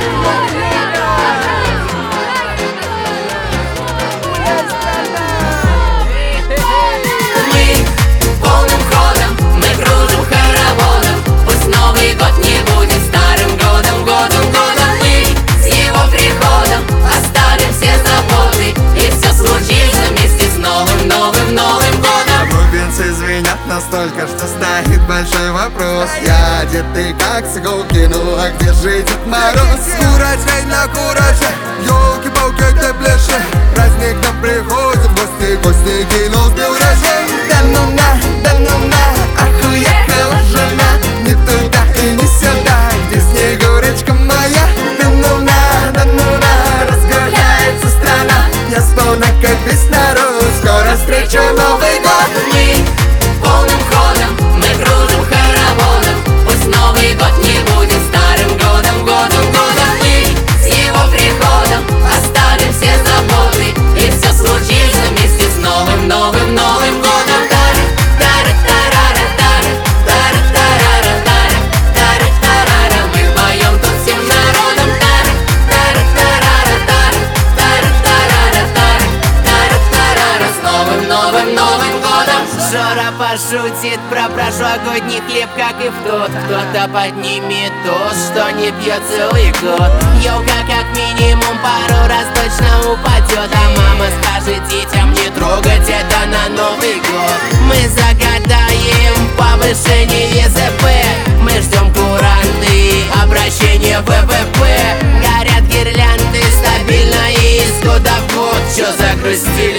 Настолько, что стоит большой вопрос: я одетый как с иголки, ну а где же Дед Мороз? Курочей на курочей, ёлки-палки, где ближе? Праздник нам приходит в гости, гости кинул урожай. Да ну на, ах, уехала жена не туда и не сюда, где Снегурочка моя. Да ну на, разгуляется страна, я сполна как весь народ, скоро встречу Новый год. Полным ходом мы кружим хороводом, пусть Новый год не будет старым годом, годом. Мы с его приходом оставим все заботы, и все случится вместе с новым годом. Мы поем тут всем народом. С новым годом. Жора пошутит про прошлогодний хлеб, как и в тот. Кто-то поднимет тост, что не пьет целый год. Ёлка как минимум пару раз точно упадет, а мама скажет детям не трогать это на Новый год. Мы загадаем повышение ЗП, мы ждем куранты, обращение ВВП. Горят гирлянды стабильно и из года в год. Чё загрустил?